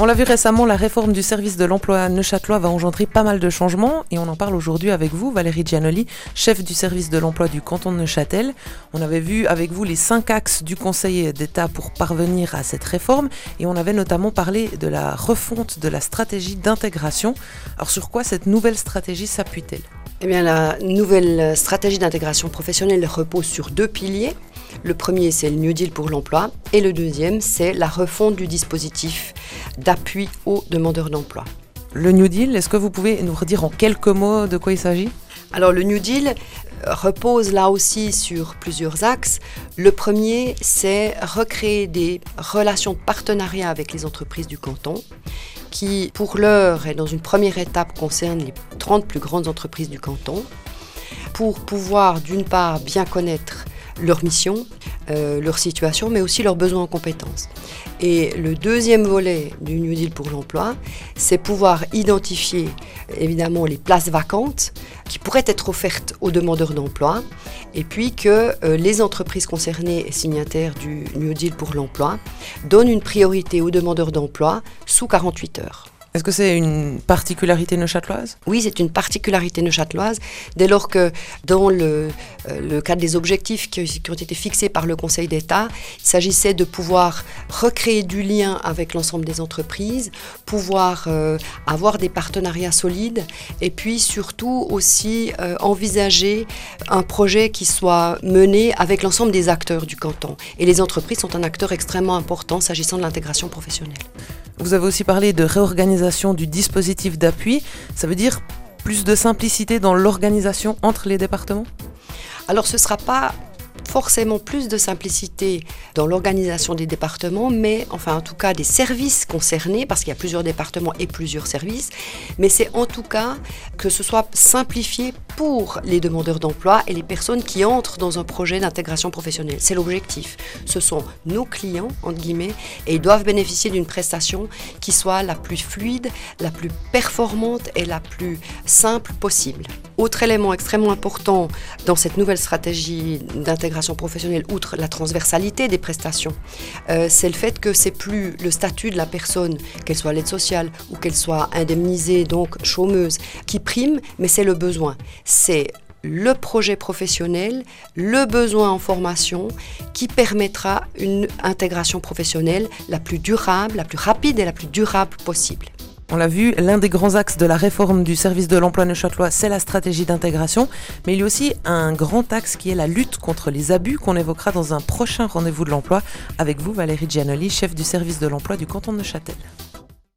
On l'a vu récemment, la réforme du service de l'emploi neuchâtelois va engendrer pas mal de changements et on en parle aujourd'hui avec vous, Valérie Giannoli, chef du service de l'emploi du canton de Neuchâtel. On avait vu avec vous les 5 axes du Conseil d'État pour parvenir à cette réforme et on avait notamment parlé de la refonte de la stratégie d'intégration. Alors sur quoi cette nouvelle stratégie s'appuie-t-elle ? Eh bien, la nouvelle stratégie d'intégration professionnelle repose sur 2 piliers. Le premier, c'est le New Deal pour l'emploi et le deuxième, c'est la refonte du dispositif d'appui aux demandeurs d'emploi. Le New Deal, est-ce que vous pouvez nous redire en quelques mots de quoi il s'agit ? Alors, le New Deal repose là aussi sur plusieurs axes. Le premier, c'est recréer des relations de partenariat avec les entreprises du canton qui, pour l'heure et dans une première étape, concernent les 30 plus grandes entreprises du canton pour pouvoir, d'une part, bien connaître leur mission, leur situation, mais aussi leurs besoins en compétences. Et le deuxième volet du New Deal pour l'emploi, c'est pouvoir identifier évidemment les places vacantes qui pourraient être offertes aux demandeurs d'emploi et puis que les entreprises concernées et signataires du New Deal pour l'emploi donnent une priorité aux demandeurs d'emploi sous 48 heures. Est-ce que c'est une particularité neuchâteloise ? Oui, c'est une particularité neuchâteloise, dès lors que dans le cadre des objectifs qui ont été fixés par le Conseil d'État, il s'agissait de pouvoir recréer du lien avec l'ensemble des entreprises, pouvoir avoir des partenariats solides et puis surtout aussi envisager un projet qui soit mené avec l'ensemble des acteurs du canton. Et les entreprises sont un acteur extrêmement important s'agissant de l'intégration professionnelle. Vous avez aussi parlé de réorganisation du dispositif d'appui. Ça veut dire plus de simplicité dans l'organisation entre les départements ? Alors ce ne sera pas forcément plus de simplicité dans l'organisation des départements, mais enfin en tout cas des services concernés, parce qu'il y a plusieurs départements et plusieurs services, mais c'est en tout cas que ce soit simplifié pour les demandeurs d'emploi et les personnes qui entrent dans un projet d'intégration professionnelle. C'est l'objectif. Ce sont nos clients, entre guillemets, et ils doivent bénéficier d'une prestation qui soit la plus fluide, la plus performante et la plus simple possible. Autre élément extrêmement important dans cette nouvelle stratégie d'intégration professionnelle, outre la transversalité des prestations, c'est le fait que c'est plus le statut de la personne, qu'elle soit à l'aide sociale ou qu'elle soit indemnisée, donc chômeuse, qui prime, mais c'est le besoin. C'est le projet professionnel, le besoin en formation qui permettra une intégration professionnelle la plus durable, la plus rapide et la plus durable possible. On l'a vu, l'un des grands axes de la réforme du service de l'emploi neuchâtelois, c'est la stratégie d'intégration. Mais il y a aussi un grand axe qui est la lutte contre les abus qu'on évoquera dans un prochain rendez-vous de l'emploi avec vous, Valérie Giannoli, chef du service de l'emploi du canton de Neuchâtel.